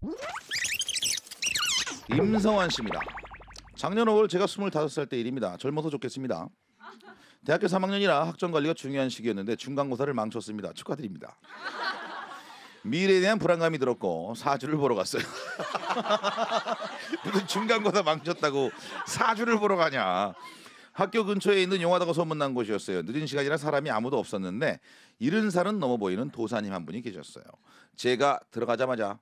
임성환 씨입니다. 작년 5월 제가 25살 때 일입니다. 젊어서 좋겠습니다. 대학교 3학년이라 학점 관리가 중요한 시기였는데 중간고사를 망쳤습니다. 축하드립니다. 미래에 대한 불안감이 들었고 사주를 보러 갔어요. 무슨 중간고사 망쳤다고 사주를 보러 가냐. 학교 근처에 있는 용하다고 소문난 곳이었어요. 늦은 시간이라 사람이 아무도 없었는데 70살은 넘어 보이는 도사님 한 분이 계셨어요. 제가 들어가자마자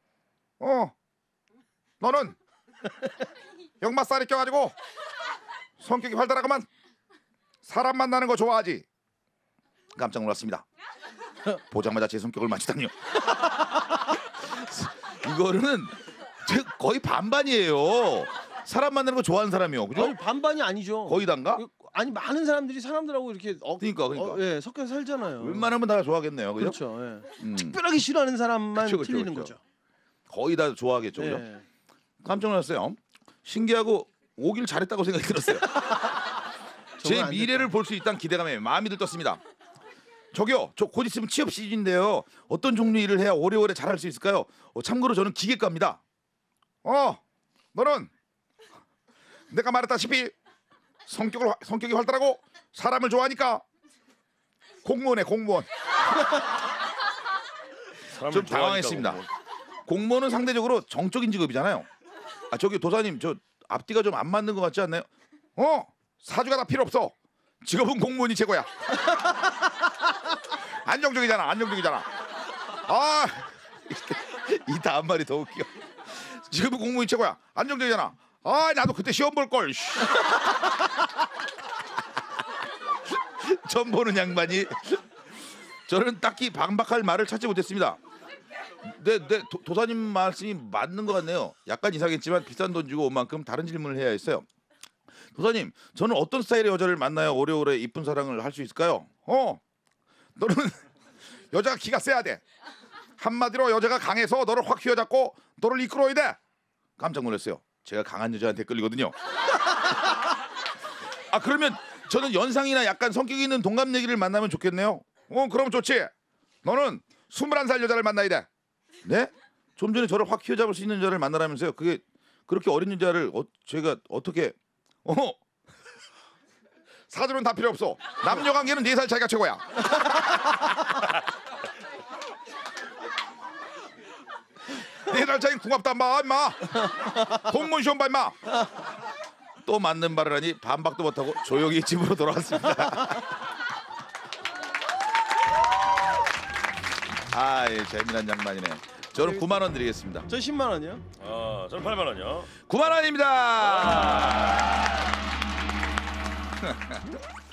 너는 역마살이 껴가지고 성격이 활달하구만. 사람 만나는 거 좋아하지? 깜짝 놀랐습니다. 보자마자 제 성격을 맞추다니요. 이거는 거의 반반이에요. 사람 만나는 거 좋아하는 사람이요. 그죠? 아니, 반반이 아니죠. 거의 단가? 아니 많은 사람들이 사람들하고 이렇게 그러니까. 예, 섞여 살잖아요. 웬만하면 다 좋아하겠네요. 그죠? 그렇죠. 예. 특별하게 싫어하는 사람만 그렇죠, 틀리는 그렇죠. 거죠. 거의 다 좋아하겠죠. 그죠? 예. 깜짝 놀랐어요. 신기하고 오길 잘했다고 생각이 들었어요. 제 미래를 볼 수 있다는 기대감에 마음이 들떴습니다. 저기요, 저 곧 있으면 취업 시즌인데요. 어떤 종류 일을 해야 오래오래 잘할 수 있을까요? 참고로 저는 기계과입니다. 너는 내가 말했다시피 성격이 활달하고 사람을 좋아하니까 공무원에 공무원. 좀 당황했습니다. 공무원은 상대적으로 정적인 직업이잖아요. 저기 도사님, 저 앞뒤가 좀 안 맞는 것 같지 않나요? 사주가 다 필요 없어. 직업은 공무원이 최고야. 안정적이잖아. 이 다음 말이 더 웃겨. 직업은 공무원이 최고야. 안정적이잖아. 나도 그때 시험 볼 걸. 처음 보는 양반이. 저는 딱히 반박할 말을 찾지 못했습니다. 도사님 말씀이 맞는 것 같네요. 약간 이상했지만 비싼 돈 주고 온 만큼 다른 질문을 해야 했어요. 도사님, 저는 어떤 스타일의 여자를 만나야 오래오래 이쁜 사랑을 할 수 있을까요? 너는 여자가 기가 세야 돼. 한마디로 여자가 강해서 너를 확 휘어잡고 너를 이끌어야 돼. 깜짝 놀랐어요. 제가 강한 여자한테 끌리거든요. 그러면 저는 연상이나 약간 성격이 있는 동갑내기를 만나면 좋겠네요. 그럼 좋지. 너는 21살 여자를 만나야 돼. 네? 좀 전에 저를 확 휘어잡을 수 있는 여자를 만나라면서요. 그게 그렇게 어린 여자를 제가 어떻게 사주는 다 필요 없어. 남녀 관계는 4살 차이가 최고야. 네 살 차이는 궁합도 안 봐, 임마. 공무원 시험 봐, 임마. 또 맞는 말을 하니 반박도 못하고 조용히 집으로 돌아왔습니다. 예, 재미난 양반이네. 저는 9만 원 드리겠습니다. 저 10만 원이요? 저는 8만 원이요. 9만 원입니다.